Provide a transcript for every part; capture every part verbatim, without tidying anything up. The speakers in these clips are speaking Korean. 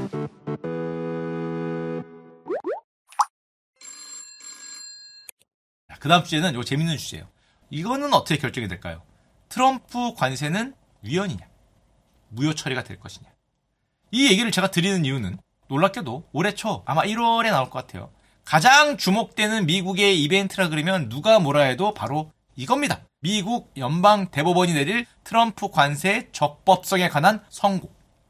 그 다음 주제는 요 재밌는 주제예요. 이거는 어떻게 결정이 될까요? 트럼프 관세는 위헌이냐, 무효 처리가 될 것이냐. 이 얘기를 제가 드리는 이유는 놀랍게도 올해 초 아마 일월에 나올 것 같아요. 가장 주목되는 미국의 이벤트라 그러면 누가 뭐라 해도 바로 이겁니다. 미국 연방 대법원이 내릴 트럼프 관세 적법성에 관한 선고.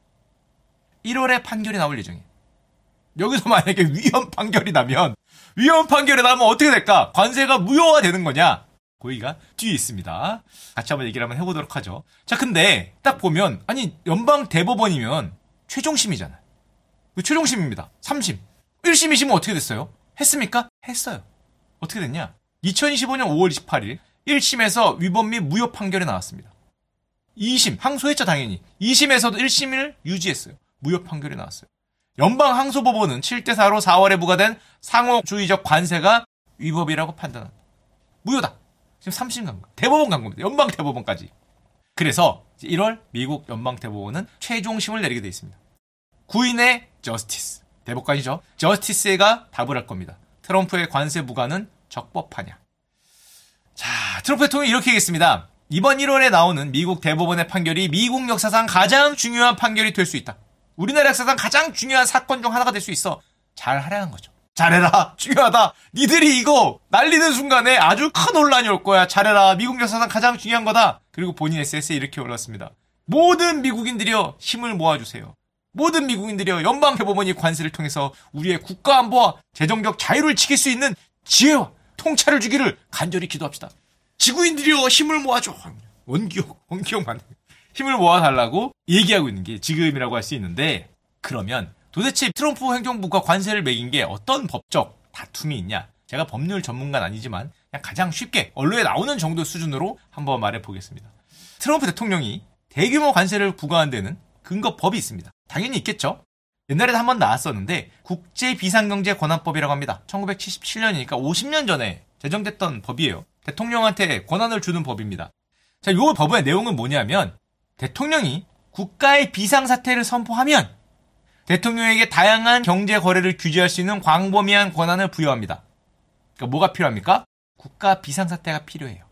일월에 판결이 나올 예정이에요. 여기서 만약에 위헌 판결이 나면 위헌 판결이 나면 어떻게 될까? 관세가 무효화되는 거냐? 그 얘기가 뒤에 있습니다. 같이 한번 얘기를 한번 해보도록 하죠. 자, 근데 딱 보면 아니 연방 대법원이면 최종심이잖아요. 최종심입니다. 삼 심. 일 심, 이 심은 어떻게 됐어요? 했습니까? 했어요. 어떻게 됐냐? 이천이십오년 오월 이십팔일 일 심에서 위법 및 무효 판결이 나왔습니다. 이 심, 항소했죠 당연히. 이 심에서도 일 심을 유지했어요. 무효 판결이 나왔어요. 연방 항소법원은 칠 대 사로 사월에 부과된 상호주의적 관세가 위법이라고 판단한다. 무효다. 지금 삼 심 간 거. 대법원 간 겁니다. 연방 대법원까지. 그래서 일월 미국 연방 대법원은 최종심을 내리게 돼 있습니다. 구인의 저스티스. 대법관이죠. 저스티스가 답을 할 겁니다. 트럼프의 관세 부과는 적법하냐. 자, 트럼프 대통령이 이렇게 얘기했습니다. 이번 일월에 나오는 미국 대법원의 판결이 미국 역사상 가장 중요한 판결이 될 수 있다. 우리나라 역사상 가장 중요한 사건 중 하나가 될 수 있어. 잘 하라는 거죠. 잘해라. 중요하다. 니들이 이거 날리는 순간에 아주 큰 논란이 올 거야. 잘해라. 미국 역사상 가장 중요한 거다. 그리고 본인 에스엔에스에 이렇게 올렸습니다. 모든 미국인들이여 힘을 모아주세요. 모든 미국인들이여 연방 대법원이 관세를 통해서 우리의 국가 안보와 재정적 자유를 지킬 수 있는 지혜와 통찰을 주기를 간절히 기도합시다. 지구인들이여 힘을 모아줘. 원기옥, 원기옥 맞네. 힘을 모아달라고 얘기하고 있는 게 지금이라고 할 수 있는데, 그러면 도대체 트럼프 행정부가 관세를 매긴 게 어떤 법적 다툼이 있냐? 제가 법률 전문가는 아니지만 그냥 가장 쉽게 언론에 나오는 정도 수준으로 한번 말해보겠습니다. 트럼프 대통령이 대규모 관세를 부과한 데는 근거법이 있습니다. 당연히 있겠죠. 옛날에도 한번 나왔었는데 국제비상경제권한법이라고 합니다. 천구백칠십칠년이니까 오십 년 전에 제정됐던 법이에요. 대통령한테 권한을 주는 법입니다. 자, 이 법의 내용은 뭐냐면 대통령이 국가의 비상사태를 선포하면 대통령에게 다양한 경제 거래를 규제할 수 있는 광범위한 권한을 부여합니다. 그러니까 뭐가 필요합니까? 국가 비상사태가 필요해요.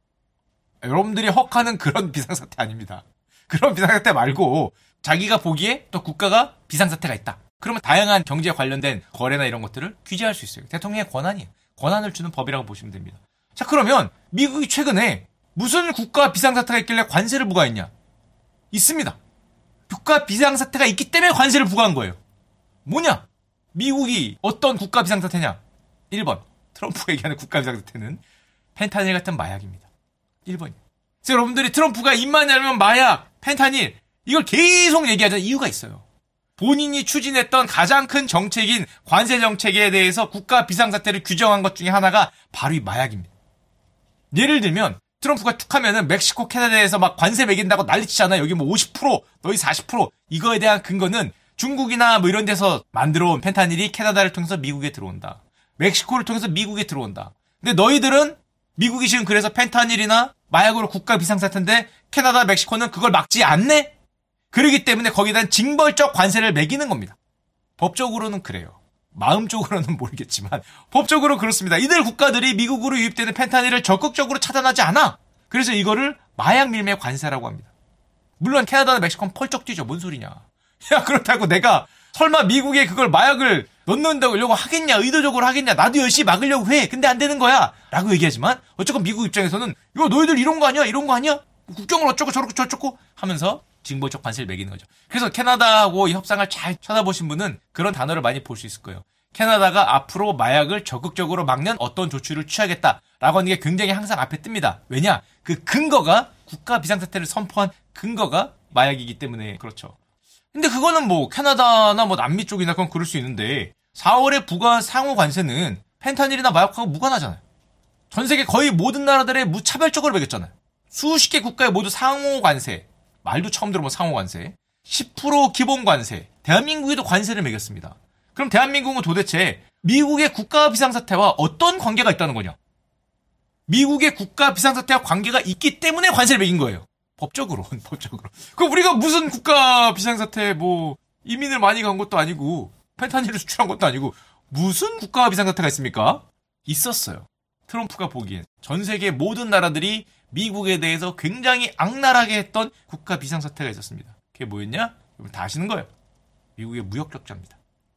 여러분들이 헉하는 그런 비상사태 아닙니다. 그런 비상사태 말고 자기가 보기에 또 국가가 비상사태가 있다. 그러면 다양한 경제 관련된 거래나 이런 것들을 규제할 수 있어요. 대통령의 권한이에요. 권한을 주는 법이라고 보시면 됩니다. 자, 그러면 미국이 최근에 무슨 국가 비상사태가 있길래 관세를 부과했냐? 있습니다. 국가 비상사태가 있기 때문에 관세를 부과한 거예요. 뭐냐? 미국이 어떤 국가 비상사태냐? 일 번. 트럼프가 얘기하는 국가 비상사태는 펜타닐 같은 마약입니다. 일 번이에요. 그래서 여러분들이 트럼프가 입만 열면 마약, 펜타닐 이걸 계속 얘기하자는 이유가 있어요. 본인이 추진했던 가장 큰 정책인 관세 정책에 대해서 국가 비상사태를 규정한 것 중에 하나가 바로 이 마약입니다. 예를 들면 트럼프가 툭 하면은 멕시코, 캐나다에서 막 관세 매긴다고 난리치잖아요. 여기 뭐 오십 퍼센트, 너희 사십 퍼센트. 이거에 대한 근거는 중국이나 뭐 이런 데서 만들어 온 펜타닐이 캐나다를 통해서 미국에 들어온다. 멕시코를 통해서 미국에 들어온다. 근데 너희들은 미국이 지금 그래서 펜타닐이나 마약으로 국가 비상사태인데 캐나다, 멕시코는 그걸 막지 않네? 그러기 때문에 거기에 대한 징벌적 관세를 매기는 겁니다. 법적으로는 그래요. 마음적으로는 모르겠지만 법적으로 그렇습니다. 이들 국가들이 미국으로 유입되는 펜타닐을 적극적으로 차단하지 않아. 그래서 이거를 마약 밀매 관세라고 합니다. 물론 캐나다나 멕시코는 펄쩍 뛰죠. 뭔 소리냐. 야, 그렇다고 내가 설마 미국에 그걸 마약을 넣는다고 하겠냐, 의도적으로 하겠냐, 나도 열심히 막으려고 해. 근데 안 되는 거야. 라고 얘기하지만 어쨌건 미국 입장에서는 이거 너희들 이런 거 아니야? 이런 거 아니야? 국경을 어쩌고 저쩌고 저쩌고 하면서 징벌적 관세를 매기는 거죠. 그래서 캐나다하고 이 협상을 잘 쳐다보신 분은 그런 단어를 많이 볼 수 있을 거예요. 캐나다가 앞으로 마약을 적극적으로 막는 어떤 조치를 취하겠다라고 하는 게 굉장히 항상 앞에 뜹니다. 왜냐? 그 근거가 국가 비상사태를 선포한 근거가 마약이기 때문에 그렇죠. 근데 그거는 뭐 캐나다나 뭐 남미 쪽이나 그건 그럴 수 있는데 사월에 부과한 상호 관세는 펜타닐이나 마약하고 무관하잖아요. 전 세계 거의 모든 나라들의 무차별적으로 매겼잖아요. 수십 개 국가에 모두 상호 관세, 말도 처음 들어본 상호 관세, 십 퍼센트 기본 관세, 대한민국에도 관세를 매겼습니다. 그럼 대한민국은 도대체 미국의 국가 비상사태와 어떤 관계가 있다는 거냐? 미국의 국가 비상사태와 관계가 있기 때문에 관세를 매긴 거예요. 법적으로, 법적으로. 그럼 우리가 무슨 국가 비상사태 뭐 이민을 많이 간 것도 아니고 펜타닐을 수출한 것도 아니고 무슨 국가 비상사태가 있습니까? 있었어요. 트럼프가 보기엔 전 세계 모든 나라들이 미국에 대해서 굉장히 악랄하게 했던 국가 비상사태가 있었습니다. 그게 뭐였냐? 여러분 다 아시는 거예요. 미국의 무역 적자입니다.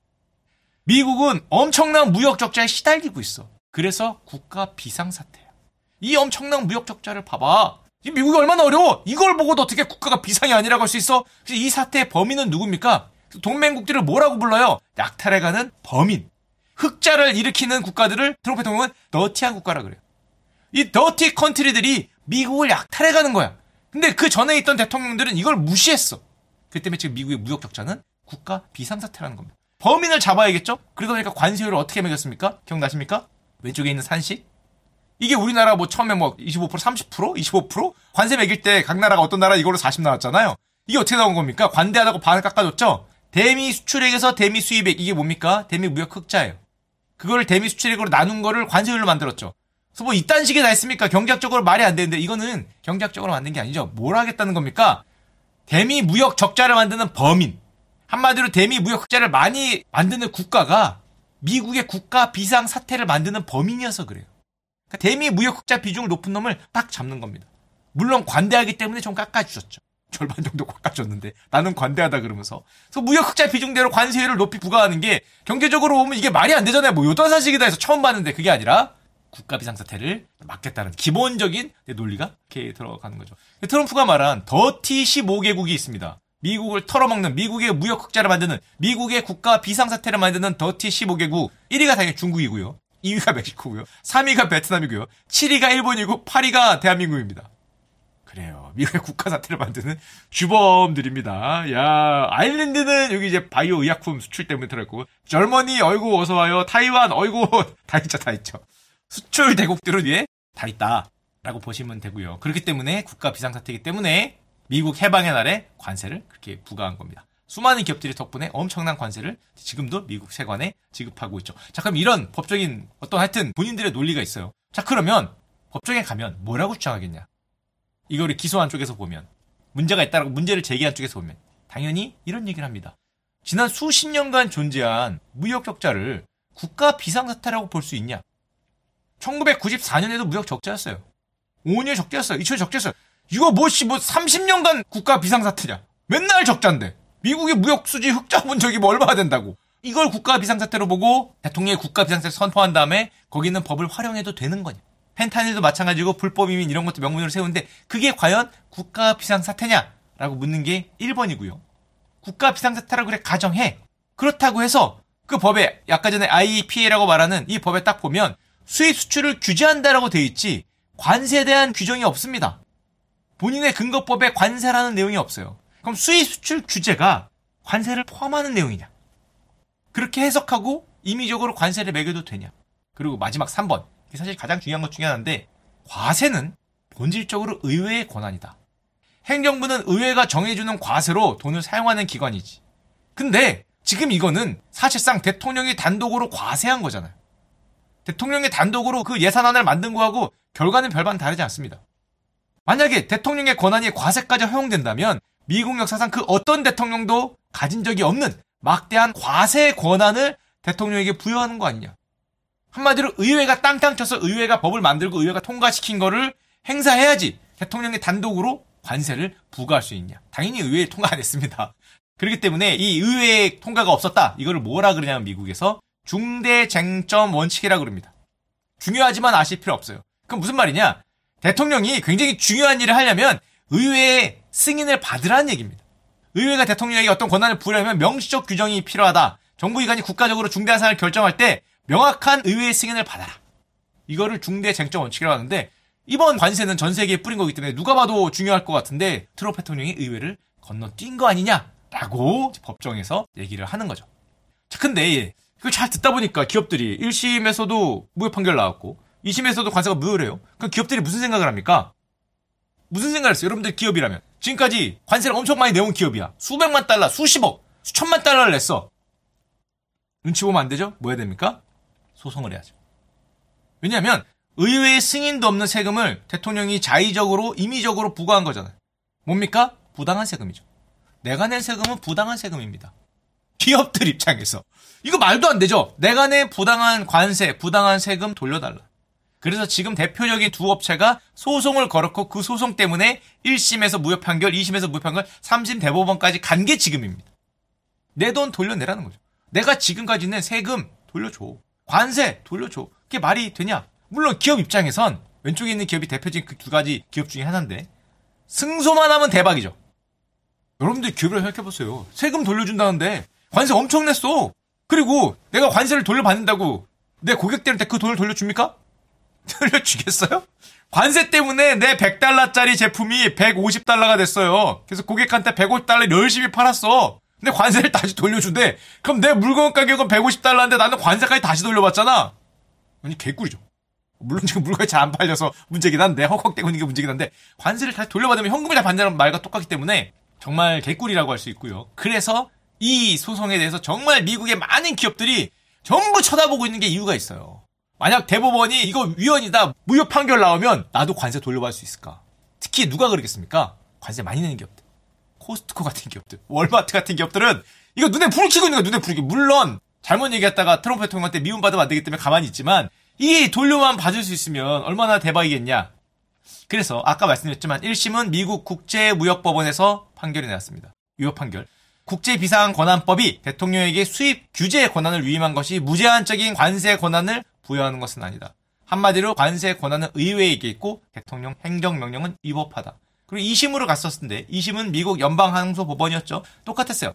미국은 엄청난 무역 적자에 시달리고 있어. 그래서 국가 비상사태야. 이 엄청난 무역 적자를 봐봐. 미국이 얼마나 어려워. 이걸 보고도 어떻게 국가가 비상이 아니라고 할 수 있어? 이 사태의 범인은 누굽니까? 동맹국들을 뭐라고 불러요? 약탈해가는 범인. 흑자를 일으키는 국가들을 트럼프 대통령은 더티한 국가라 그래요. 이 더티 컨트리들이 미국을 약탈해가는 거야. 근데 그 전에 있던 대통령들은 이걸 무시했어. 그 때문에 지금 미국의 무역 적자는 국가 비상사태라는 겁니다. 범인을 잡아야겠죠? 그러다 보니까 관세율을 어떻게 매겼습니까? 기억나십니까? 왼쪽에 있는 산식? 이게 우리나라 뭐 처음에 뭐 이십오 퍼센트, 삼십 퍼센트, 이십오 퍼센트 관세 매길 때 각 나라가 어떤 나라 이걸로 사십 나왔잖아요. 이게 어떻게 나온 겁니까? 관대하다고 반을 깎아줬죠? 대미 수출액에서 대미 수입액 이게 뭡니까? 대미 무역 흑자예요. 그거를 대미 수출액으로 나눈 거를 관세율로 만들었죠. 그래서 뭐 이딴 식이 다 있습니까? 경제학적으로 말이 안 되는데 이거는 경제학적으로 만든 게 아니죠. 뭘 하겠다는 겁니까? 대미 무역 적자를 만드는 범인. 한마디로 대미 무역 흑자를 많이 만드는 국가가 미국의 국가 비상 사태를 만드는 범인이어서 그래요. 그러니까 대미 무역 흑자 비중을 높은 놈을 딱 잡는 겁니다. 물론 관대하기 때문에 좀 깎아주셨죠. 절반 정도 깎아줬는데 나는 관대하다 그러면서. 그래서 무역 흑자 비중대로 관세율을 높이 부과하는 게 경제적으로 보면 이게 말이 안 되잖아요. 뭐 요딴 사식이다 해서 처음 봤는데 그게 아니라 국가 비상사태를 막겠다는 기본적인 논리가 이렇게 들어가는 거죠. 트럼프가 말한 더티 십오 개국이 있습니다. 미국을 털어먹는, 미국의 무역 흑자를 만드는, 미국의 국가 비상사태를 만드는 더티 십오 개국. 일 위가 당연히 중국이고요. 이 위가 멕시코고요. 삼 위가 베트남이고요. 칠 위가 일본이고 팔 위가 대한민국입니다. 그래요. 미국의 국가 사태를 만드는 주범들입니다. 야, 아일랜드는 여기 이제 바이오 의약품 수출 때문에 들어있고, 젊은이 어이구 어서 와요. 타이완 어이구 다 있죠, 다 있죠. 수출 대국들을 위해 다 있다라고 보시면 되고요. 그렇기 때문에 국가 비상사태이기 때문에 미국 해방의 날에 관세를 그렇게 부과한 겁니다. 수많은 기업들이 덕분에 엄청난 관세를 지금도 미국 세관에 지급하고 있죠. 자, 그럼 이런 법적인 어떤 하여튼 본인들의 논리가 있어요. 자, 그러면 법정에 가면 뭐라고 주장하겠냐? 이거를 기소한 쪽에서 보면 문제가 있다라고 문제를 제기한 쪽에서 보면 당연히 이런 얘기를 합니다. 지난 수십 년간 존재한 무역 적자를 국가 비상사태라고 볼 수 있냐? 천구백구십사 년에도 무역 적자였어요. 오 년 적자였어요. 이천 년 적자였어요. 이거 뭐씨 뭐 삼십 년간 국가 비상사태냐? 맨날 적자인데. 미국의 무역 수지 흑자 본 적이 뭐 얼마나 된다고. 이걸 국가 비상사태로 보고 대통령이 국가 비상사태를 선포한 다음에 거기는 법을 활용해도 되는 거냐. 펜타닐도 마찬가지고 불법 이민 이런 것도 명분으로 세우는데 그게 과연 국가 비상사태냐라고 묻는 게 일 번이고요. 국가 비상사태라고 그래 가정해. 그렇다고 해서 그 법에 아까 전에 아이이피에이라고 말하는 이 법에 딱 보면 수입 수출을 규제한다라고 돼 있지 관세에 대한 규정이 없습니다. 본인의 근거법에 관세라는 내용이 없어요. 그럼 수입 수출 규제가 관세를 포함하는 내용이냐? 그렇게 해석하고 임의적으로 관세를 매겨도 되냐? 그리고 마지막 삼 번. 이게 사실 가장 중요한 것 중에 하나인데 과세는 본질적으로 의회의 권한이다. 행정부는 의회가 정해주는 과세로 돈을 사용하는 기관이지. 근데 지금 이거는 사실상 대통령이 단독으로 과세한 거잖아요. 대통령이 단독으로 그 예산안을 만든 거하고 결과는 별반 다르지 않습니다. 만약에 대통령의 권한이 과세까지 허용된다면 미국 역사상 그 어떤 대통령도 가진 적이 없는 막대한 과세 권한을 대통령에게 부여하는 거 아니냐. 한마디로 의회가 땅땅 쳐서 의회가 법을 만들고 의회가 통과시킨 거를 행사해야지 대통령이 단독으로 관세를 부과할 수 있냐. 당연히 의회에 통과 안 했습니다. 그렇기 때문에 이 의회의 통과가 없었다. 이거를 뭐라 그러냐면 미국에서 중대쟁점 원칙이라고 그럽니다. 중요하지만 아실 필요 없어요. 그럼 무슨 말이냐? 대통령이 굉장히 중요한 일을 하려면 의회의 승인을 받으라는 얘기입니다. 의회가 대통령에게 어떤 권한을 부여하려면 명시적 규정이 필요하다. 정부기관이 국가적으로 중대한 사안을 결정할 때 명확한 의회의 승인을 받아라. 이거를 중대쟁점 원칙이라고 하는데 이번 관세는 전 세계에 뿌린 거기 때문에 누가 봐도 중요할 것 같은데 트럼프 대통령이 의회를 건너뛴 거 아니냐라고 법정에서 얘기를 하는 거죠. 자, 근데 그걸 잘 듣다 보니까 기업들이 일 심에서도 무효 판결 나왔고 이 심에서도 관세가 무효래요. 그럼 기업들이 무슨 생각을 합니까? 무슨 생각을 했어요? 여러분들 기업이라면. 지금까지 관세를 엄청 많이 내온 기업이야. 수백만 달러, 수십억, 수천만 달러를 냈어. 눈치 보면 안 되죠? 뭐 해야 됩니까? 소송을 해야죠. 왜냐하면 의회의 승인도 없는 세금을 대통령이 자의적으로 임의적으로 부과한 거잖아요. 뭡니까? 부당한 세금이죠. 내가 낸 세금은 부당한 세금입니다. 기업들 입장에서. 이거 말도 안 되죠. 내가 내 부당한 관세, 부당한 세금 돌려달라. 그래서 지금 대표적인 두 업체가 소송을 걸었고 그 소송 때문에 일 심에서 무효 판결, 이 심에서 무효 판결, 삼 심 대법원까지 간 게 지금입니다. 내 돈 돌려내라는 거죠. 내가 지금까지 낸 세금 돌려줘. 관세 돌려줘. 그게 말이 되냐? 물론 기업 입장에선 왼쪽에 있는 기업이 대표적인 그 두 가지 기업 중에 하나인데 승소만 하면 대박이죠. 여러분들 기업을 생각해보세요. 세금 돌려준다는데 관세 엄청 냈어. 그리고 내가 관세를 돌려받는다고 내 고객들한테 그 돈을 돌려줍니까? 돌려주겠어요? 관세 때문에 내 백 달러짜리 제품이 백오십 달러가 됐어요. 그래서 고객한테 백오십 달러 열심히 팔았어. 근데 관세를 다시 돌려준대. 그럼 내 물건 가격은 백오십 달러인데 나는 관세까지 다시 돌려받잖아. 아니 개꿀이죠. 물론 지금 물건이 잘 안 팔려서 문제긴 한데 헉헉대고 있는 게 문제긴 한데 관세를 다시 돌려받으면 현금을 다 받는다는 말과 똑같기 때문에 정말 개꿀이라고 할 수 있고요. 그래서 이 소송에 대해서 정말 미국의 많은 기업들이 전부 쳐다보고 있는 게 이유가 있어요. 만약 대법원이 이거 위헌이다, 무효 판결 나오면 나도 관세 돌려받을 수 있을까? 특히 누가 그러겠습니까? 관세 많이 내는 기업들. 코스트코 같은 기업들, 월마트 같은 기업들은 이거 눈에 불을 켜고 있는 거야, 눈에 불을 켜고. 물론 잘못 얘기했다가 트럼프 대통령한테 미움받으면 안 되기 때문에 가만히 있지만 이 돌려만 받을 수 있으면 얼마나 대박이겠냐. 그래서 아까 말씀드렸지만 일 심은 미국 국제무역법원에서 판결이 나왔습니다. 유효 판결. 국제비상권한법이 대통령에게 수입 규제 권한을 위임한 것이 무제한적인 관세 권한을 부여하는 것은 아니다. 한마디로 관세 권한은 의회에게 있고 대통령 행정명령은 위법하다. 그리고 이 심으로 갔었을 텐데 이 심은 미국 연방항소법원이었죠. 똑같았어요.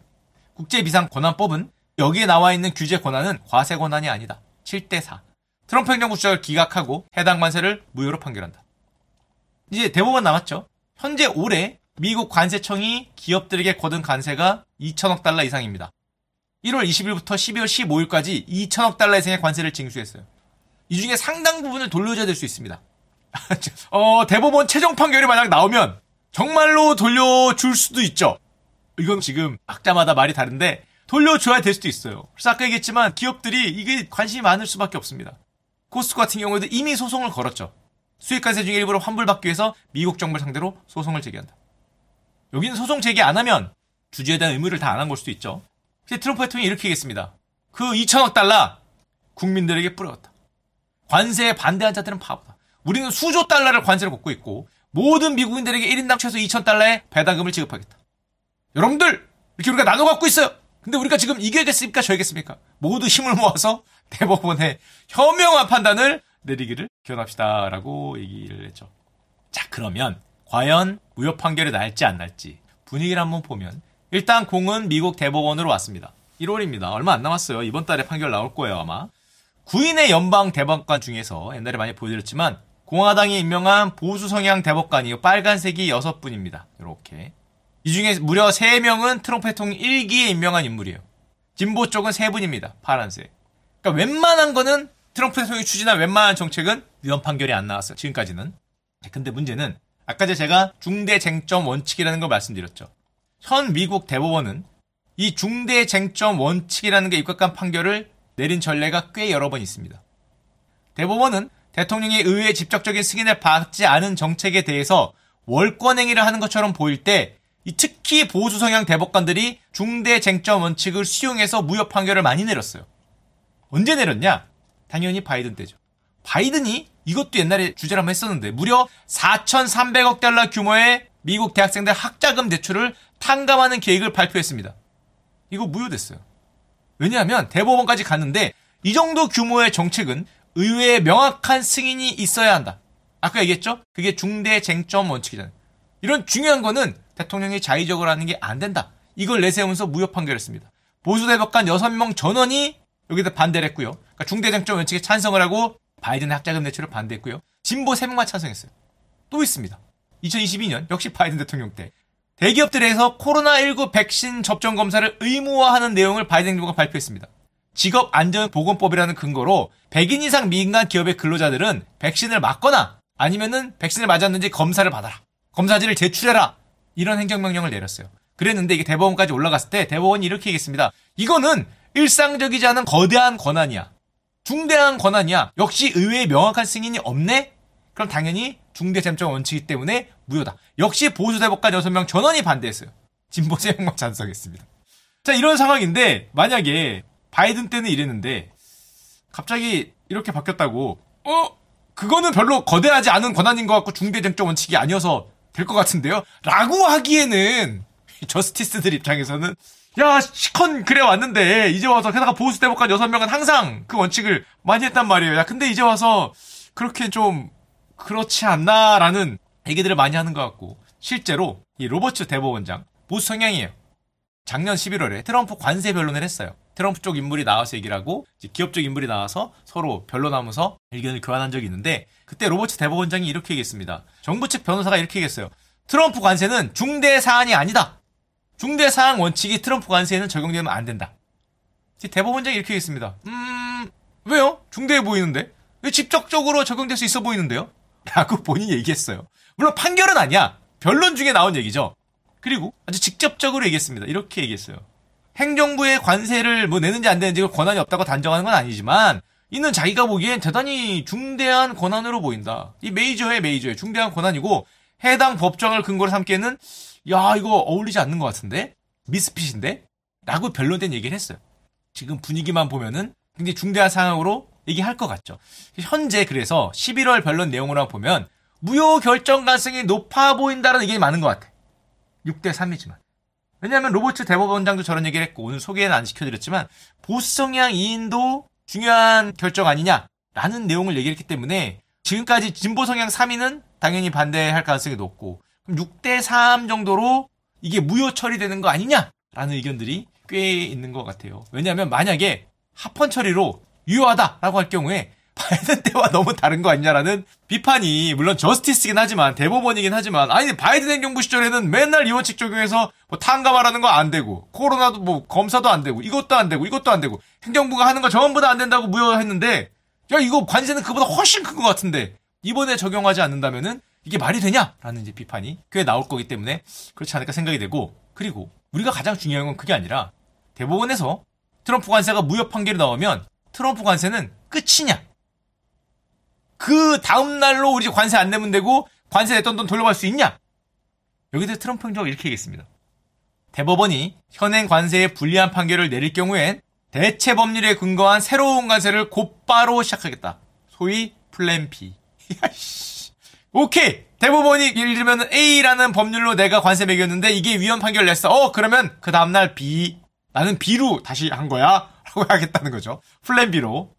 국제비상권한법은 여기에 나와 있는 규제 권한은 과세 권한이 아니다. 칠 대 사. 트럼프 행정부 주장을 기각하고 해당 관세를 무효로 판결한다. 이제 대법원 남았죠. 현재 올해 미국 관세청이 기업들에게 거둔 관세가 이천억 달러 이상입니다. 일월 이십일부터 십이월 십오일까지 이천억 달러 이상의 관세를 징수했어요. 이 중에 상당 부분을 돌려줘야 될 수 있습니다. 어, 대법원 최종 판결이 만약 나오면 정말로 돌려줄 수도 있죠. 이건 지금 학자마다 말이 다른데 돌려줘야 될 수도 있어요. 그래서 아까 얘기했지만 기업들이 이게 관심이 많을 수밖에 없습니다. 코스트코 같은 경우에도 이미 소송을 걸었죠. 수익관세 중에 일부를 환불받기 위해서 미국 정부를 상대로 소송을 제기한다. 여기는 소송 제기 안 하면 주주에 대한 의무를 다 안 한 걸 수도 있죠. 근데 트럼프 대통령이 이렇게 얘기했습니다. 그 이천억 달러 국민들에게 뿌렸다. 관세에 반대한 자들은 바보다. 우리는 수조 달러를 관세를 걷고 있고 모든 미국인들에게 일 인당 최소 이천 달러의 배당금을 지급하겠다. 여러분들 이렇게 우리가 나눠 갖고 있어요. 근데 우리가 지금 이겨야겠습니까? 져야겠습니까? 모두 힘을 모아서 대법원의 현명한 판단을 내리기를 기원합시다 라고 얘기를 했죠. 자, 그러면 과연 무효 판결이 날지 안 날지 분위기를 한번 보면 일단 공은 미국 대법원으로 왔습니다. 일월입니다. 얼마 안 남았어요. 이번 달에 판결 나올 거예요 아마. 구인의 연방 대법관 중에서 옛날에 많이 보여드렸지만 공화당이 임명한 보수 성향 대법관이 빨간색이 여섯 분입니다. 이렇게. 이 중에 무려 세 명은 트럼프 대통령 일 기에 임명한 인물이에요. 진보 쪽은 세 분입니다. 파란색. 그러니까 웬만한 거는 트럼프 대통령이 추진한 웬만한 정책은 위헌 판결이 안 나왔어요. 지금까지는. 근데 문제는 아까 제가 중대 쟁점 원칙이라는 걸 말씀드렸죠. 현 미국 대법원은 이 중대 쟁점 원칙이라는 게 입각한 판결을 내린 전례가 꽤 여러 번 있습니다. 대법원은 대통령의 의회의 직접적인 승인을 받지 않은 정책에 대해서 월권행위를 하는 것처럼 보일 때 이 특히 보수 성향 대법관들이 중대 쟁점 원칙을 수용해서 무효 판결을 많이 내렸어요. 언제 내렸냐? 당연히 바이든 때죠. 바이든이 이것도 옛날에 주제를 한번 했었는데 무려 사천삼백억 달러 규모의 미국 대학생들 학자금 대출을 탕감하는 계획을 발표했습니다. 이거 무효됐어요. 왜냐하면 대법원까지 갔는데 이 정도 규모의 정책은 의회에 명확한 승인이 있어야 한다. 아까 얘기했죠? 그게 중대 쟁점 원칙이잖아요. 이런 중요한 거는 대통령이 자의적으로 하는 게 안 된다. 이걸 내세우면서 무효 판결했습니다. 보수 대법관 여섯 명 전원이 여기다 반대를 했고요. 그러니까 중대 쟁점 원칙에 찬성을 하고 바이든의 학자금 대출을 반대했고요. 진보 세 명만 찬성했어요. 또 있습니다. 이천이십이 년 역시 바이든 대통령 때 대기업들에서 코로나십구 백신 접종 검사를 의무화하는 내용을 바이든 정부가 발표했습니다. 직업안전보건법이라는 근거로 백 인 이상 민간 기업의 근로자들은 백신을 맞거나 아니면은 백신을 맞았는지 검사를 받아라. 검사지를 제출해라. 이런 행정명령을 내렸어요. 그랬는데 이게 대법원까지 올라갔을 때 대법원이 이렇게 얘기했습니다. 이거는 일상적이지 않은 거대한 권한이야. 중대한 권한이야. 역시 의회에 명확한 승인이 없네? 그럼 당연히 중대 쟁점 원칙이기 때문에 무효다. 역시 보수 대법관 여섯 명 전원이 반대했어요. 진보 세 명만 찬성했습니다. 자, 이런 상황인데 만약에 바이든 때는 이랬는데 갑자기 이렇게 바뀌었다고 어? 그거는 별로 거대하지 않은 권한인 것 같고 중대정적 원칙이 아니어서 될 것 같은데요? 라고 하기에는 저스티스들 입장에서는 야, 시컨 그래 왔는데 이제 와서 게다가 보수 대법관 여섯 명은 항상 그 원칙을 많이 했단 말이에요. 야, 근데 이제 와서 그렇게 좀 그렇지 않나라는 얘기들을 많이 하는 것 같고 실제로 이 로버츠 대법원장 보수 성향이에요. 작년 십일월에 트럼프 관세 변론을 했어요. 트럼프 쪽 인물이 나와서 얘기를 하고 기업 쪽 인물이 나와서 서로 변론하면서 의견을 교환한 적이 있는데 그때 로버츠 대법원장이 이렇게 얘기했습니다. 정부 측 변호사가 이렇게 얘기했어요. 트럼프 관세는 중대 사안이 아니다. 중대 사안 원칙이 트럼프 관세에는 적용되면 안 된다. 대법원장이 이렇게 얘기했습니다. 음... 왜요? 중대해 보이는데? 왜 직접적으로 적용될 수 있어 보이는데요? 라고 본인이 얘기했어요. 물론 판결은 아니야. 변론 중에 나온 얘기죠. 그리고 아주 직접적으로 얘기했습니다. 이렇게 얘기했어요. 행정부의 관세를 뭐 내는지 안 내는지 권한이 없다고 단정하는 건 아니지만 이는 자기가 보기엔 대단히 중대한 권한으로 보인다. 이 메이저의 메이저의 중대한 권한이고 해당 법정을 근거로 삼기에는 야 이거 어울리지 않는 것 같은데? 미스핏인데? 라고 변론된 얘기를 했어요. 지금 분위기만 보면은 굉장히 중대한 상황으로 얘기할 것 같죠. 현재 그래서 십일월 변론 내용으로 보면 무효 결정 가능성이 높아 보인다는 의견이 많은 것 같아. 육 대 삼이지만. 왜냐하면 로버츠 대법원장도 저런 얘기를 했고 오늘 소개는 안 시켜드렸지만 보수 성향 이인도 중요한 결정 아니냐라는 내용을 얘기했기 때문에 지금까지 진보 성향 삼 인은 당연히 반대할 가능성이 높고 그럼 육 대 삼 정도로 이게 무효 처리되는 거 아니냐라는 의견들이 꽤 있는 것 같아요. 왜냐하면 만약에 합헌 처리로 유효하다라고 할 경우에 바이든 때와 너무 다른 거 아니냐라는 비판이 물론 저스티스긴 하지만 대법원이긴 하지만 아니 바이든 행정부 시절에는 맨날 이 원칙 적용해서 뭐 탕감하라는 거 안 되고 코로나도 뭐 검사도 안 되고 이것도 안 되고 이것도 안 되고 행정부가 하는 거 전부 다 안 된다고 무효했는데 야 이거 관세는 그보다 훨씬 큰 것 같은데 이번에 적용하지 않는다면은 이게 말이 되냐라는 이제 비판이 꽤 나올 거기 때문에 그렇지 않을까 생각이 되고 그리고 우리가 가장 중요한 건 그게 아니라 대법원에서 트럼프 관세가 무효 판결이 나오면 트럼프 관세는 끝이냐? 그 다음날로 우리 관세 안 내면 되고 관세 냈던 돈 돌려받을 수 있냐? 여기서 트럼프 행정부가 이렇게 얘기했습니다. 대법원이 현행 관세에 불리한 판결을 내릴 경우엔 대체 법률에 근거한 새로운 관세를 곧바로 시작하겠다. 소위 플랜 B. 야씨. 오케이. 대법원이 예를 들면 A라는 법률로 내가 관세 매겼는데 이게 위헌 판결을 냈어. 어 그러면 그 다음날 B. 나는 B로 다시 한 거야. 라고 하겠다는 거죠. 플랜 B로.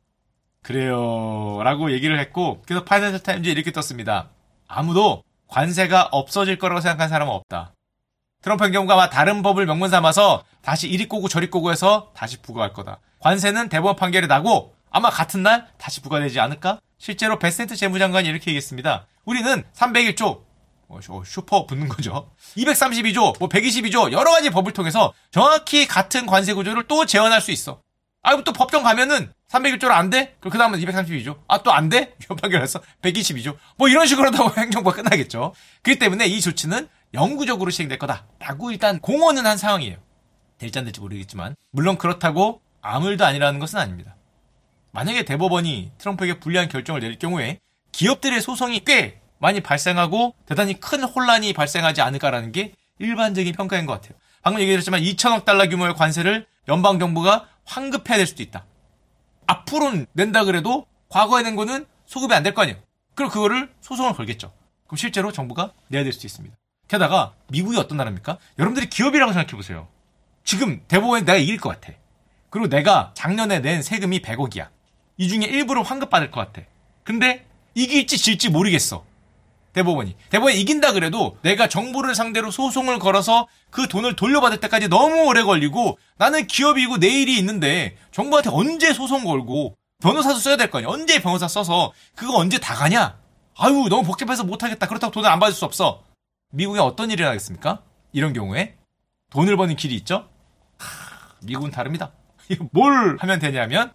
그래요. 라고 얘기를 했고 그래서 파이낸셜 타임즈에 이렇게 떴습니다. 아무도 관세가 없어질 거라고 생각한 사람은 없다. 트럼프 행정부가 다른 법을 명분 삼아서 다시 이리 꼬고 저리 꼬고 해서 다시 부과할 거다. 관세는 대법원 판결이 나고 아마 같은 날 다시 부과되지 않을까? 실제로 베센트 재무장관이 이렇게 얘기했습니다. 우리는 삼백일 조 어, 슈퍼 붙는 거죠. 이백삼십이 조, 뭐 백이십이 조 여러 가지 법을 통해서 정확히 같은 관세 구조를 또 재현할 수 있어. 아이고 또 법정 가면은 삼백일 조로 안 돼? 그럼 그 다음은 이백삼십이 조. 아 또 안 돼? 위헌 판결해서 백이십이 조. 뭐 이런 식으로 하다가 행정부가 끝나겠죠. 그렇기 때문에 이 조치는 영구적으로 시행될 거다. 라고 일단 공언은 한 상황이에요. 될지 안 될지 모르겠지만. 물론 그렇다고 아무 일도 아니라는 것은 아닙니다. 만약에 대법원이 트럼프에게 불리한 결정을 내릴 경우에 기업들의 소송이 꽤 많이 발생하고 대단히 큰 혼란이 발생하지 않을까라는 게 일반적인 평가인 것 같아요. 방금 얘기했지만 이천억 달러 규모의 관세를 연방정부가 환급해야 될 수도 있다. 앞으로는 낸다 그래도 과거에 낸 거는 소급이 안 될 거 아니에요. 그럼 그거를 소송을 걸겠죠. 그럼 실제로 정부가 내야 될 수도 있습니다. 게다가 미국이 어떤 나라입니까? 여러분들이 기업이라고 생각해보세요. 지금 대법원에 내가 이길 것 같아. 그리고 내가 작년에 낸 세금이 백억이야. 이 중에 일부를 환급받을 것 같아. 근데 이길지 질지 모르겠어. 대법원이. 대법원이 이긴다 그래도 내가 정부를 상대로 소송을 걸어서 그 돈을 돌려받을 때까지 너무 오래 걸리고 나는 기업이고 내일이 있는데 정부한테 언제 소송 걸고 변호사도 써야 될 거 아니야. 언제 변호사 써서 그거 언제 다 가냐? 아유 너무 복잡해서 못하겠다. 그렇다고 돈을 안 받을 수 없어. 미국에 어떤 일이 나겠습니까? 이런 경우에 돈을 버는 길이 있죠? 하, 미국은 다릅니다. 뭘 하면 되냐면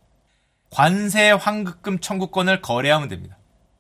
관세 환급금 청구권을 거래하면 됩니다.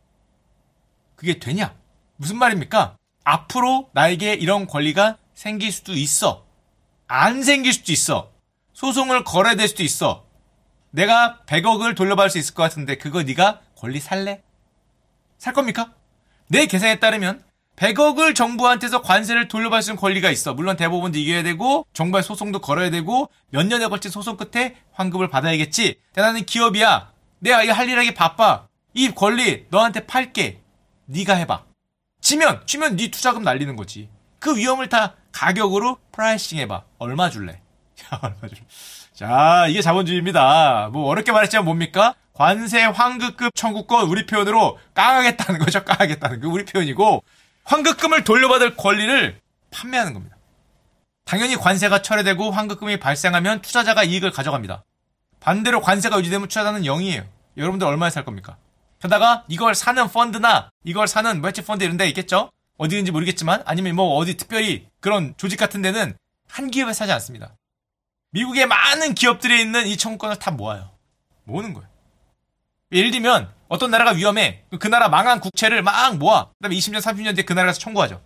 그게 되냐? 무슨 말입니까? 앞으로 나에게 이런 권리가 생길 수도 있어. 안 생길 수도 있어. 소송을 걸어야 될 수도 있어. 내가 백억을 돌려받을 수 있을 것 같은데 그거 네가 권리 살래? 살 겁니까? 내 계산에 따르면 백억을 정부한테서 관세를 돌려받을 수 있는 권리가 있어. 물론 대법원도 이겨야 되고 정부에 소송도 걸어야 되고 몇 년에 걸친 소송 끝에 환급을 받아야겠지. 나는 기업이야. 내가 이 할 일하기 바빠. 이 권리 너한테 팔게. 네가 해봐. 지면 지면 네 투자금 날리는 거지. 그 위험을 다 가격으로 프라이싱 해봐. 얼마 줄래? 얼마 줄래? 자, 이게 자본주의입니다. 뭐 어렵게 말했지만 뭡니까? 관세 환급금 청구권, 우리 표현으로 까가겠다는 거죠. 까가겠다는 거 우리 표현이고, 환급금을 돌려받을 권리를 판매하는 겁니다. 당연히 관세가 철회되고 환급금이 발생하면 투자자가 이익을 가져갑니다. 반대로 관세가 유지되면 투자자는 영이에요. 여러분들 얼마에 살 겁니까? 게다가 이걸 사는 펀드나 이걸 사는 뭐 헤지 펀드 이런 데 있겠죠? 어디인지 모르겠지만, 아니면 뭐 어디 특별히 그런 조직 같은 데는 한 기업에 사지 않습니다. 미국의 많은 기업들에 있는 이 청구권을 다 모아요. 모으는 거예요. 예를 들면 어떤 나라가 위험해. 그 나라 망한 국채를 막 모아. 그 다음에 이십 년, 삼십 년 뒤에 그 나라가 청구하죠.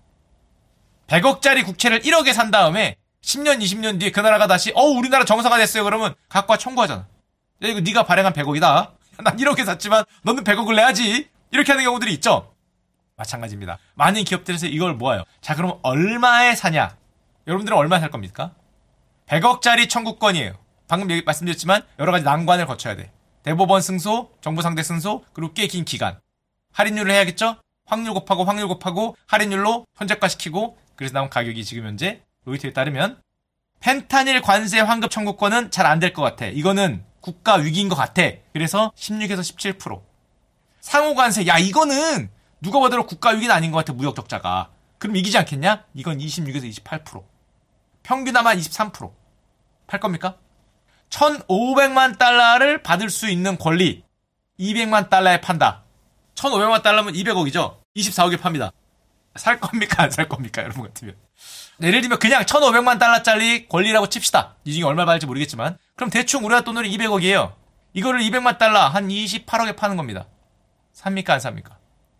백억짜리 국채를 일억에 산 다음에 십 년, 이십 년 뒤에 그 나라가 다시 어 우리나라 정상화 됐어요. 그러면 갖고 와 청구하잖아. 야, 이거 네가 발행한 백억이다. 난 일억에 샀지만 너는 백억을 내야지. 이렇게 하는 경우들이 있죠. 마찬가지입니다. 많은 기업들에서 이걸 모아요. 자, 그럼 얼마에 사냐? 여러분들은 얼마에 살 겁니까? 백억짜리 청구권이에요. 방금 얘기, 말씀드렸지만 여러 가지 난관을 거쳐야 돼. 대법원 승소, 정부 상대 승소, 그리고 꽤 긴 기간. 할인율을 해야겠죠? 확률 곱하고 확률 곱하고 할인율로 현저가시키고, 그래서 나온 가격이 지금 현재 로이터에 따르면 펜타닐 관세 환급 청구권은 잘 안 될 것 같아. 이거는 국가 위기인 것 같아. 그래서 십육에서 십칠 퍼센트. 상호 관세, 야 이거는 누가 봐도 국가 위기는 아닌 것 같아. 무역 적자가. 그럼 이기지 않겠냐? 이건 이십육에서 이십팔 퍼센트. 평균 아마 이십삼 퍼센트. 팔 겁니까? 천오백만 달러를 받을 수 있는 권리 이백만 달러에 판다. 천오백만 달러면 이백억이죠. 이십사억에 팝니다. 살 겁니까? 안 살 겁니까? 여러분 같으면. 예를 들면 그냥 천오백만 달러짜리 권리라고 칩시다. 이 중에 얼마 받을지 모르겠지만, 그럼 대충 우리나라 돈으로 이백억이에요. 이거를 이백만 달러 한 이십팔억에 파는 겁니다. 삽니까? 안 삽니까?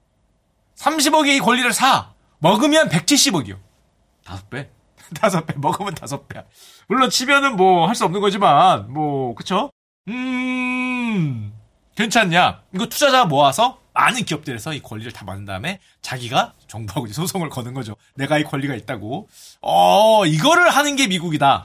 삼십억의 이 권리를 사. 먹으면 백칠십억이요. 다섯 배. 다섯 배. 먹으면 다섯 배. 물론 치면은 뭐 할 수 없는 거지만 뭐 그쵸? 음 괜찮냐? 이거 투자자 모아서 많은 기업들에서 이 권리를 다 받은 다음에 자기가 정부하고 이제 소송을 거는 거죠. 내가 이 권리가 있다고. 어 이거를 하는 게 미국이다.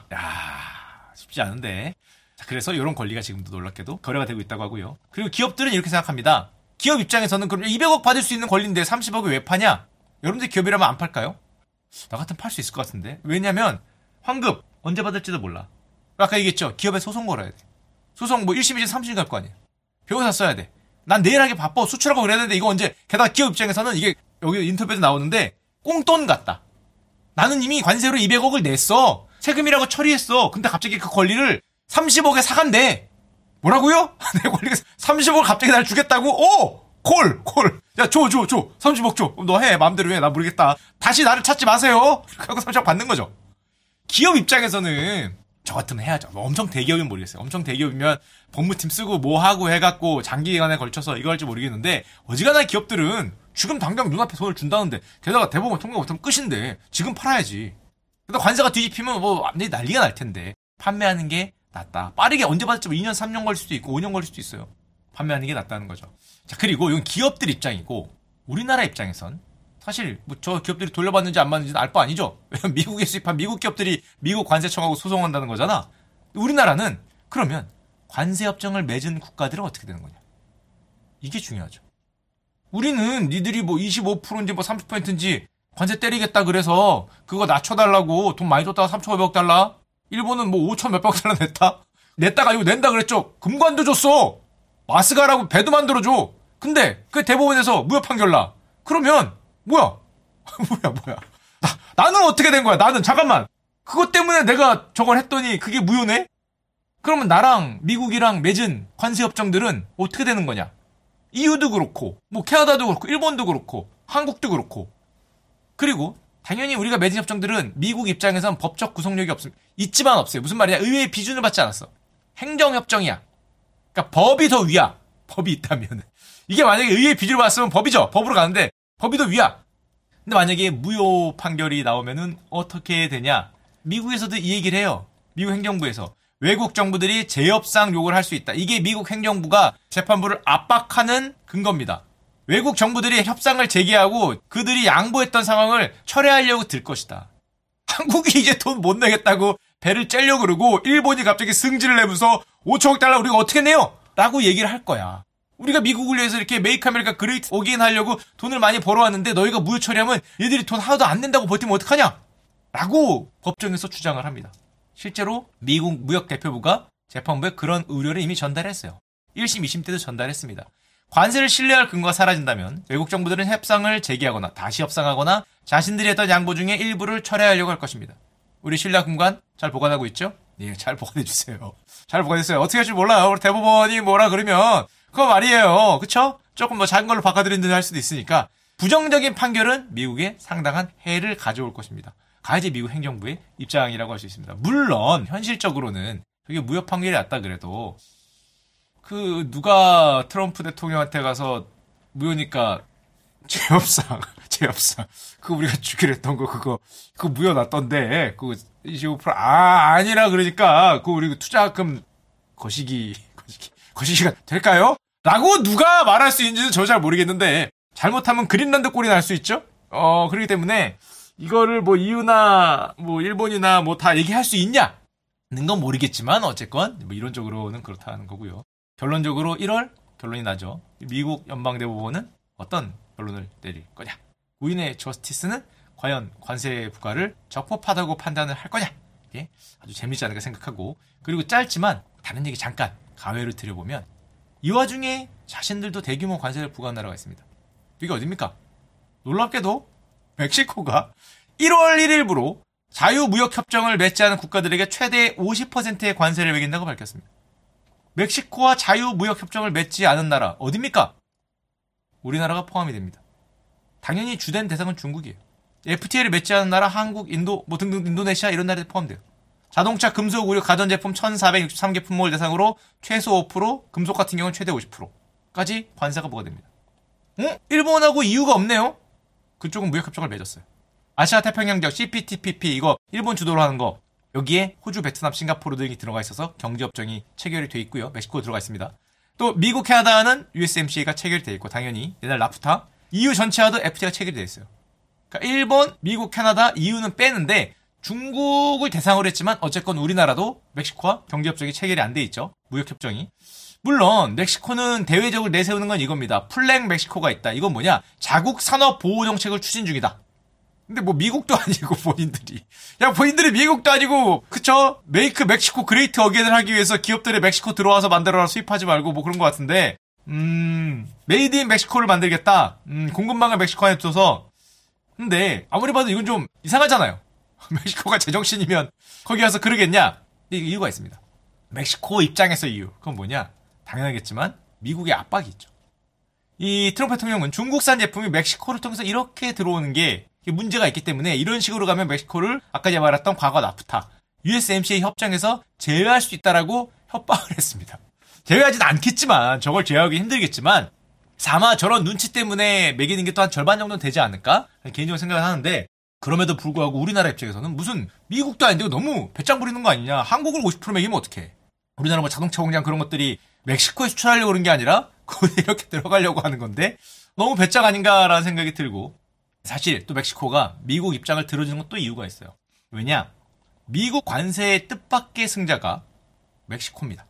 야 쉽지 않은데. 자, 그래서 이런 권리가 지금도 놀랍게도 거래가 되고 있다고 하고요. 그리고 기업들은 이렇게 생각합니다. 기업 입장에서는 그럼 이백억 받을 수 있는 권리인데 삼십억을 왜 파냐? 여러분들 기업이라면 안 팔까요? 나 같으면 팔 수 있을 것 같은데. 왜냐면 환급 언제 받을지도 몰라. 아까 얘기했죠. 기업에 소송 걸어야 돼. 소송 뭐 일 심, 이 심, 삼 심 갈 거 아니야. 변호사 써야 돼. 난 내일 하기 바빠. 수출하고 그래야 되는데 이거 언제. 게다가 기업 입장에서는 이게 여기 인터뷰에도 나오는데 꽁돈 같다. 나는 이미 관세로 이백억을 냈어. 세금이라고 처리했어. 근데 갑자기 그 권리를 삼십억에 사간대. 뭐라고요? 내 권리가 삼십억을 갑자기 날 주겠다고? 오! 콜! 콜! 야, 줘, 줘, 줘. 삼십억 줘. 너 해. 마음대로 해. 나 모르겠다. 다시 나를 찾지 마세요. 이렇게 하고 삼십억 받는 거죠. 기업 입장에서는 저 같으면 해야죠. 뭐 엄청 대기업이면 모르겠어요. 엄청 대기업이면 법무팀 쓰고 뭐 하고 해갖고 장기간에 걸쳐서 이거 할지 모르겠는데, 어지간한 기업들은 지금 당장 눈앞에 손을 준다는데, 게다가 대법원 통과 못하면 끝인데 지금 팔아야지. 근데 관세가 뒤집히면 뭐 완전히 난리가 날 텐데 판매하는 게 낫다. 빠르게 언제 받을지 뭐 이 년, 삼 년 걸릴 수도 있고 오 년 걸릴 수도 있어요. 판매하는 게 낫다는 거죠. 자, 그리고 이건 기업들 입장이고, 우리나라 입장에선 사실 뭐 저 기업들이 돌려받는지 안 받는지는 알 바 아니죠. 왜냐면 미국에 수입한 미국 기업들이 미국 관세청하고 소송한다는 거잖아. 우리나라는 그러면 관세 협정을 맺은 국가들은 어떻게 되는 거냐? 이게 중요하죠. 우리는 니들이 뭐 이십오 퍼센트인지 뭐 삼십 퍼센트인지 관세 때리겠다 그래서 그거 낮춰달라고 돈 많이 줬다가 삼천오백억 달러? 일본은 뭐 오천 몇백억 달러 냈다? 냈다가 이거 낸다 그랬죠. 금관도 줬어. 마스가라고 배도 만들어줘. 근데 그 대법원에서 무효 판결 나. 그러면 뭐야? 뭐야 뭐야? 나, 나는 어떻게 된 거야? 나는 잠깐만. 그것 때문에 내가 저걸 했더니 그게 무효네? 그러면 나랑 미국이랑 맺은 관세 협정들은 어떻게 되는 거냐? 이유도 그렇고, 뭐 캐나다도 그렇고, 일본도 그렇고, 한국도 그렇고. 그리고 당연히 우리가 맺은 협정들은 미국 입장에선 법적 구속력이 없습니다. 있지만 없어요. 무슨 말이냐? 의회의 비준을 받지 않았어. 행정협정이야. 그러니까 법이 더 위야. 법이 있다면. 이게 만약에 의회의 비준을 받았으면 법이죠. 법으로 가는데 법이 더 위야. 근데 만약에 무효 판결이 나오면은 어떻게 되냐? 미국에서도 이 얘기를 해요. 미국 행정부에서. 외국 정부들이 재협상 요구를 할 수 있다. 이게 미국 행정부가 재판부를 압박하는 근거입니다. 외국 정부들이 협상을 재개하고 그들이 양보했던 상황을 철회하려고 들 것이다. 한국이 이제 돈 못 내겠다고 배를 째려고 그러고 일본이 갑자기 승질을 내면서 오천억 달러 우리가 어떻게 내요? 라고 얘기를 할 거야. 우리가 미국을 위해서 이렇게 메이크 아메리카 그레이트 어게인 하려고 돈을 많이 벌어왔는데 너희가 무효 처리하면 얘들이 돈 하나도 안 낸다고 버티면 어떡하냐? 라고 법정에서 주장을 합니다. 실제로 미국 무역대표부가 재판부에 그런 의뢰를 이미 전달했어요. 일 심, 이 심 때도 전달했습니다. 관세를 신뢰할 근거가 사라진다면 외국 정부들은 협상을 재개하거나 다시 협상하거나 자신들이 했던 양보 중에 일부를 철회하려고 할 것입니다. 우리 신라금관 잘 보관하고 있죠? 예, 잘 보관해주세요. 잘 보관해주세요. 어떻게 할지 몰라요. 우리 대법원이 뭐라 그러면 그거 말이에요. 그쵸? 조금 뭐 작은 걸로 바꿔드린다고 할 수도 있으니까 부정적인 판결은 미국에 상당한 해를 가져올 것입니다. 가야지 미국 행정부의 입장이라고 할 수 있습니다. 물론 현실적으로는 그게 무효 판결이 났다 그래도 그 누가 트럼프 대통령한테 가서 무효니까 제협상 제협상 그거 우리가 주기로 했던 거 그거 그거 무효 났던데 그거 이십오 퍼센트 아 아니라 그러니까 그 우리 투자금 거시기 거시기 거시기가 될까요? 라고 누가 말할 수 있는지는 저 잘 모르겠는데 잘못하면 그린란드 꼴이 날 수 있죠. 어 그렇기 때문에 이거를 뭐 이유나 뭐 일본이나 뭐 다 얘기할 수 있냐는 건 모르겠지만 어쨌건 뭐 이론적으로는 그렇다는 거고요. 결론적으로 일월 결론이 나죠. 미국 연방대법원은 어떤 결론을 내릴 거냐. 구인의 저스티스는 과연 관세 부과를 적법하다고 판단을 할 거냐. 이게 아주 재밌지 않을까 생각하고 그리고 짧지만 다른 얘기 잠깐 가외를 들여보면 이 와중에 자신들도 대규모 관세를 부과한 나라가 있습니다. 이게 어딥니까? 놀랍게도 멕시코가 일월 일일부로 자유무역협정을 맺지 않은 국가들에게 최대 오십 퍼센트의 관세를 매긴다고 밝혔습니다. 멕시코와 자유무역협정을 맺지 않은 나라 어딥니까? 우리나라가 포함이 됩니다. 당연히 주된 대상은 중국이에요. 에프티에이를 맺지 않은 나라 한국, 인도, 뭐 등등 인도네시아 이런 나라에 포함돼요. 자동차, 금속, 의류, 가전제품 천사백육십삼 개 품목을 대상으로 최소 오 퍼센트, 금속 같은 경우는 최대 오십 퍼센트까지 관세가 부과됩니다. 어? 일본하고 이유가 없네요? 그쪽은 무역협정을 맺었어요. 아시아 태평양 지역 씨피티피피 이거 일본 주도로 하는 거 여기에 호주, 베트남, 싱가포르 등이 들어가 있어서 경제협정이 체결이 돼 있고요. 멕시코 들어가 있습니다. 또 미국, 캐나다는 유에스엠씨에이가 체결이 돼 있고 당연히 옛날 라프타, 이유 전체와도 에프티에이가 체결이 돼 있어요. 그러니까 일본, 미국, 캐나다, 이유는 빼는데 중국을 대상으로 했지만 어쨌건 우리나라도 멕시코와 경제협정이 체결이 안 돼 있죠. 무역협정이. 물론 멕시코는 대외적으로 내세우는 건 이겁니다. 플랭 멕시코가 있다. 이건 뭐냐? 자국 산업 보호 정책을 추진 중이다. 근데 뭐 미국도 아니고 본인들이 야 본인들이 미국도 아니고 그쵸? 메이크 멕시코 그레이트 어게인을 하기 위해서 기업들이 멕시코 들어와서 만들어라 수입하지 말고 뭐 그런 것 같은데 음 메이드 인 멕시코를 만들겠다. 음 공급망을 멕시코 안에 둬서 근데 아무리 봐도 이건 좀 이상하잖아요. 멕시코가 제정신이면 거기 가서 그러겠냐? 이유가 있습니다. 멕시코 입장에서 이유 그건 뭐냐? 당연하겠지만 미국의 압박이 있죠. 이 트럼프 대통령은 중국산 제품이 멕시코를 통해서 이렇게 들어오는 게 문제가 있기 때문에 이런 식으로 가면 멕시코를 아까 제가 말했던 과거 나프타, 유에스엠씨에이 협정에서 제외할 수 있다라고 협박을 했습니다. 제외하진 않겠지만 저걸 제외하기 힘들겠지만 아마 저런 눈치 때문에 매기는 게 또 한 절반 정도는 되지 않을까? 개인적으로 생각을 하는데 그럼에도 불구하고 우리나라 입장에서는 무슨 미국도 아닌데 너무 배짱 부리는 거 아니냐. 한국을 오십 퍼센트 매기면 어떡해. 우리나라 뭐 자동차 공장 그런 것들이 멕시코에 수출하려고 그런 게 아니라 거기 이렇게 들어가려고 하는 건데 너무 배짱 아닌가라는 생각이 들고 사실 또 멕시코가 미국 입장을 들어주는 건 또 이유가 있어요. 왜냐? 미국 관세의 뜻밖의 승자가 멕시코입니다.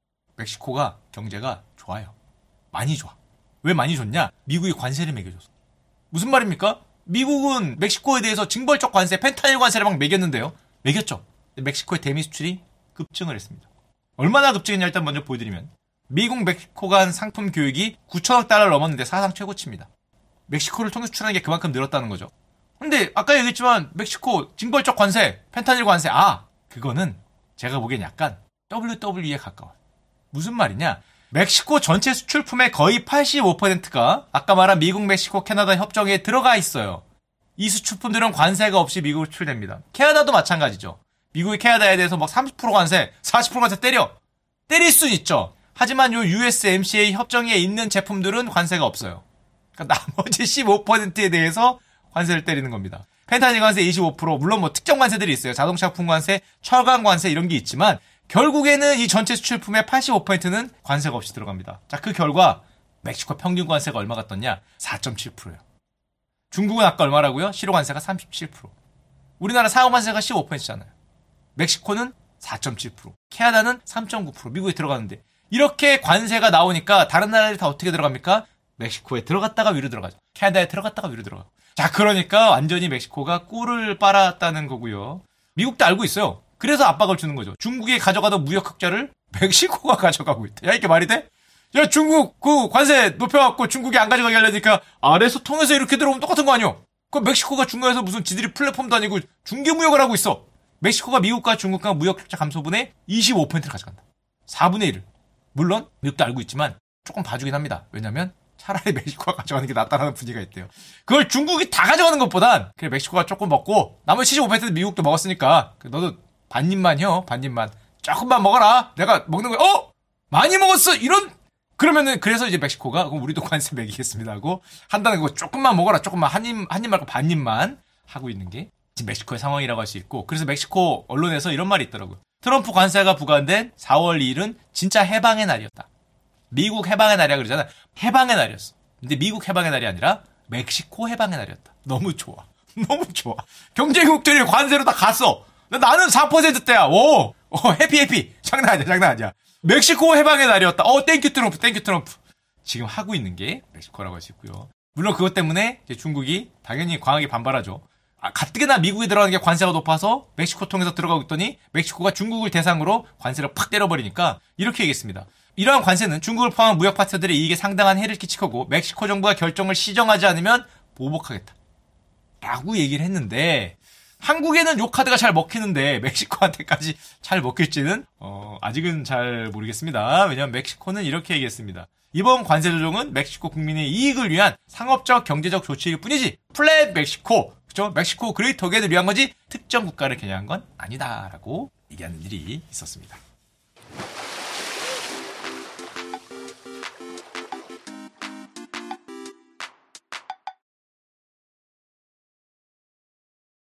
멕시코가 경제가 좋아요. 많이 좋아. 왜 많이 좋냐? 미국이 관세를 매겨줘서. 무슨 말입니까? 미국은 멕시코에 대해서 징벌적 관세, 펜타닐 관세를 막 매겼는데요. 매겼죠. 멕시코의 대미 수출이 급증을 했습니다. 얼마나 급증했냐 일단 먼저 보여드리면 미국 멕시코 간 상품 교육이 구천억 달러를 넘었는데 사상 최고치입니다. 멕시코를 통해 수출하는 게 그만큼 늘었다는 거죠. 근데 아까 얘기했지만 멕시코 징벌적 관세, 펜타닐 관세 아 그거는 제가 보기엔 약간 더블유더블유이에 가까워요. 무슨 말이냐? 멕시코 전체 수출품의 거의 팔십오 퍼센트가 아까 말한 미국, 멕시코, 캐나다 협정에 들어가 있어요. 이 수출품들은 관세가 없이 미국으로 수출됩니다. 캐나다도 마찬가지죠. 미국이 캐나다에 대해서 막 삼십 퍼센트 관세, 사십 퍼센트 관세 때려. 때릴 수는 있죠. 하지만 요 유에스엠씨에이 협정에 있는 제품들은 관세가 없어요. 그러니까 나머지 십오 퍼센트에 대해서 관세를 때리는 겁니다. 펜타닐 관세 이십오 퍼센트, 물론 뭐 특정 관세들이 있어요. 자동차품 관세, 철강 관세 이런 게 있지만 결국에는 이 전체 수출품의 팔십오 퍼센트는 관세가 없이 들어갑니다. 자, 그 결과 멕시코 평균 관세가 얼마가 떴냐? 사 점 칠 퍼센트예요. 중국은 아까 얼마라고요? 실효 관세가 삼십칠 퍼센트. 우리나라 상호 관세가 십오 퍼센트잖아요. 멕시코는 사 점 칠 퍼센트. 캐나다는 삼 점 구 퍼센트. 미국에 들어가는데 이렇게 관세가 나오니까 다른 나라들이 다 어떻게 들어갑니까? 멕시코에 들어갔다가 위로 들어가죠. 캐나다에 들어갔다가 위로 들어가고. 자, 그러니까 완전히 멕시코가 꿀을 빨았다는 거고요. 미국도 알고 있어요. 그래서 압박을 주는 거죠. 중국이 가져가던 무역 흑자를 멕시코가 가져가고 있다. 야, 이게 말이 돼? 야, 중국 그 관세 높여갖고 중국이 안 가져가게 하려니까 아래에서 통해서 이렇게 들어오면 똑같은 거 아니요? 그 멕시코가 중간에서 무슨 지들이 플랫폼도 아니고 중개 무역을 하고 있어. 멕시코가 미국과 중국과 무역 흑자 감소분의 이십오 퍼센트를 가져간다. 사분의 일을. 물론 미국도 알고 있지만 조금 봐주긴 합니다. 왜냐면 차라리 멕시코가 가져가는 게 낫다라는 분위기가 있대요. 그걸 중국이 다 가져가는 것보단 그래 멕시코가 조금 먹고 나머지 칠십오 퍼센트 미국도 먹었으니까 너도 반입만 혀. 반입만. 조금만 먹어라. 내가 먹는 거야. 어? 많이 먹었어. 이런 그러면은 그래서 이제 멕시코가 그럼 우리도 관세 매기겠습니다 하고 한다는 거. 조금만 먹어라. 조금만 한 입 한 입 말고 반입만 하고 있는 게 지금 멕시코의 상황이라고 할 수 있고 그래서 멕시코 언론에서 이런 말이 있더라고요. 트럼프 관세가 부과된 사월 이일은 진짜 해방의 날이었다. 미국 해방의 날이라 그러잖아. 해방의 날이었어. 근데 미국 해방의 날이 아니라 멕시코 해방의 날이었다. 너무 좋아. 너무 좋아. 경제국들이 관세로 다 갔어. 나는 사 퍼센트대야. 오, 오, 해피 해피. 장난 아니야, 장난 아니야. 멕시코 해방의 날이었다. 어, 땡큐 트럼프, 땡큐 트럼프. 지금 하고 있는 게 멕시코라고 할 수 있고요. 물론 그것 때문에 이제 중국이 당연히 강하게 반발하죠. 아, 가뜩이나 미국이 들어가는 게 관세가 높아서 멕시코 통해서 들어가고 있더니 멕시코가 중국을 대상으로 관세를 팍 때려버리니까 이렇게 얘기했습니다. 이러한 관세는 중국을 포함한 무역 파트너들의 이익에 상당한 해를 끼칠 거고 멕시코 정부가 결정을 시정하지 않으면 보복하겠다. 라고 얘기를 했는데 한국에는 요 카드가 잘 먹히는데 멕시코한테까지 잘 먹힐지는 어, 아직은 잘 모르겠습니다. 왜냐하면 멕시코는 이렇게 얘기했습니다. 이번 관세 조정은 멕시코 국민의 이익을 위한 상업적 경제적 조치일 뿐이지 플랫 멕시코, 그죠? 멕시코 그레이터 어게인을 위한 거지 특정 국가를 겨냥한 건 아니다라고 얘기하는 일이 있었습니다.